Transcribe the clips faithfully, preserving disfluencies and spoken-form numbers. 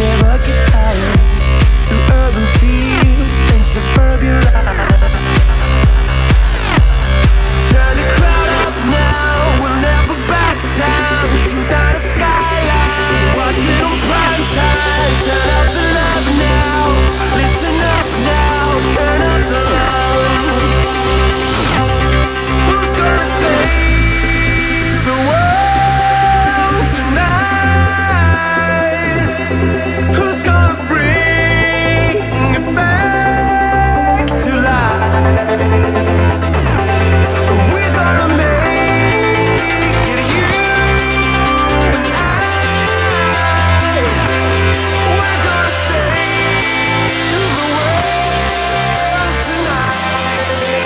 never get tired. Through urban fields and suburban life. Turn the crowd up now, we'll never back down. Shoot down the skyline, watch it on prime time. Turn up the love now, listen up now. Turn up the love. Who's gonna save the world tonight? Who's gonna bring it back to life? We're gonna make it, you and I. We're gonna save the world tonight.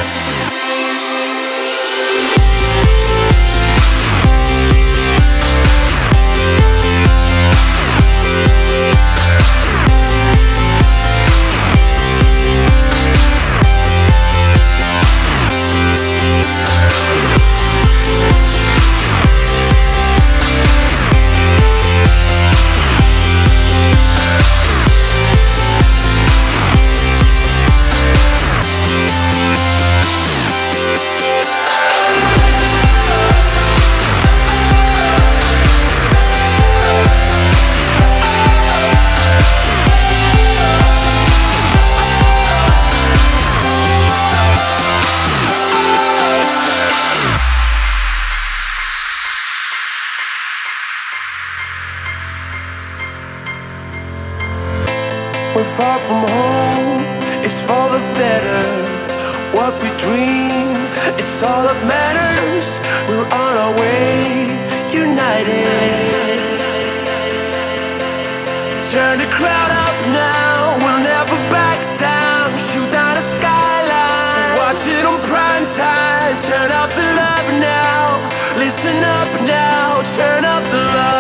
We're far from home, it's for the better. What we dream, it's all that matters. We're on our way, united. Turn the crowd up now, we'll never back down. Shoot down the skyline, watch it on prime time. Turn up the love now, listen up now. Turn up the love.